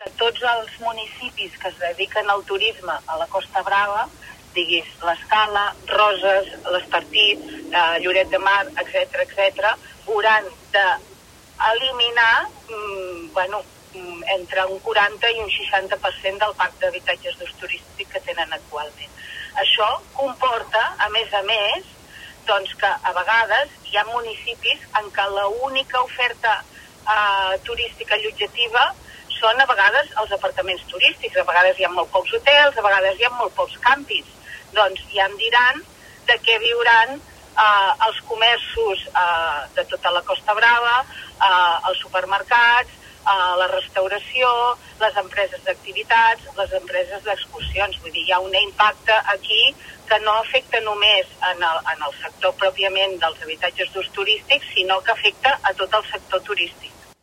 que tots els municipis que es dediquen al turisme a la Costa Brava, diguis l'Escala, Roses, l'Estartit, Lloret de Mar, etc., hauran d'eliminar entre un 40 i un 60% del parc d'habitatges d'ús turístic que tenen actualment. Això comporta, a més, doncs que a vegades hi ha municipis en què l'única oferta turística allotjativa són a vegades els apartaments turístics, a vegades hi ha molt pocs hotels, a vegades hi ha molt pocs càmpings. Doncs ja em diran de què viuran els comerços de tota la Costa Brava, els supermercats, la restauració, les empreses d'activitats, les empreses d'excursions. Vull dir, hi ha un impacte aquí que no afecta només en el sector pròpiament dels habitatges d'ús turístic, sinó que afecta a tot el sector turístic.